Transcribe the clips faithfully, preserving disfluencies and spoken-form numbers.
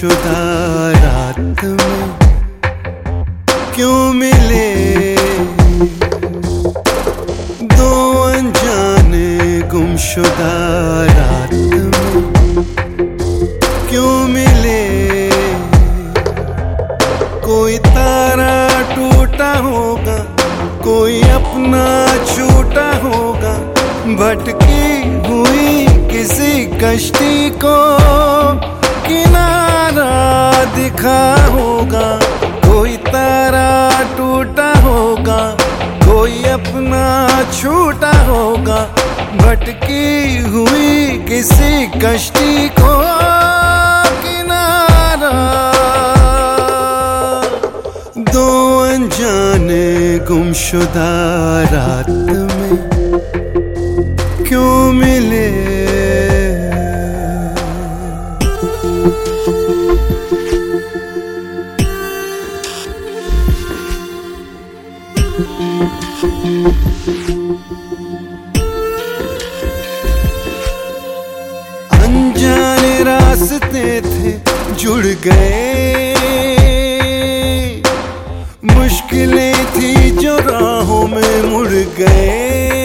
गुमशुदा रात में क्यों मिले दो अनजाने गुमशुदा रात में क्यों मिले। कोई तारा टूटा होगा, कोई अपना छूटा होगा, भटकी हुई किसी कश्ती को किनारा दिखा होगा। कोई तारा टूटा होगा, कोई अपना छूटा होगा, भटकी हुई किसी कश्ती को किनारा। दो अनजाने गुमशुदा रात में क्यों मिले। अनजाने रास्ते थे जुड़ गए, मुश्किलें थी जो राहों में मुड़ गए।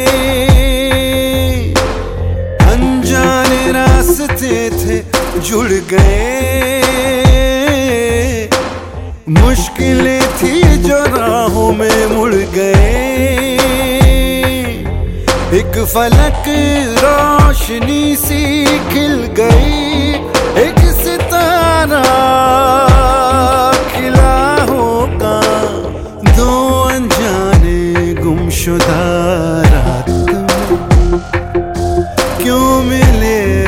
अनजाने रास्ते थे जुड़ गए, मुश्किलें थी जो राहों में मुड़ गए। एक फलक रोशनी सी खिल गई, एक सितारा खिला होगा। दो अनजाने गुमशुदा रात में क्यों मिले।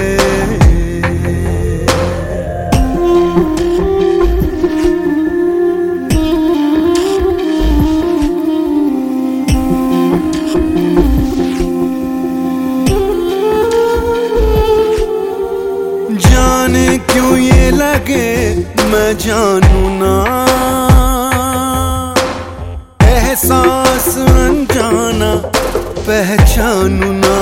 जाने क्यों ये लगे मैं जानू ना, एहसास अनजाना पहचानू ना।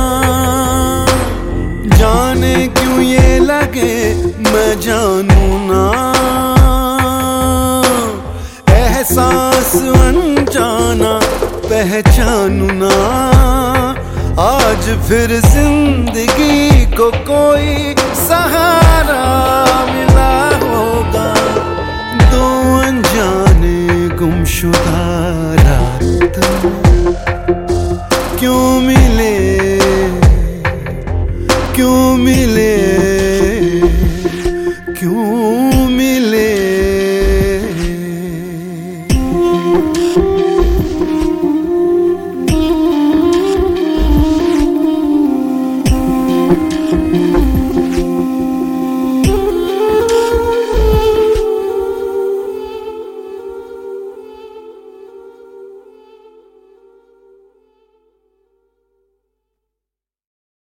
जाने क्यों ये लगे मैं जानू ना, एहसास अनजाना पहचानू ना। आज फिर जिंदगी को कोई सहारा मिला होगा। दो अनजाने गुमशुदा रात में क्यों मिले, क्यों मिले, क्यों मिले। Thank you.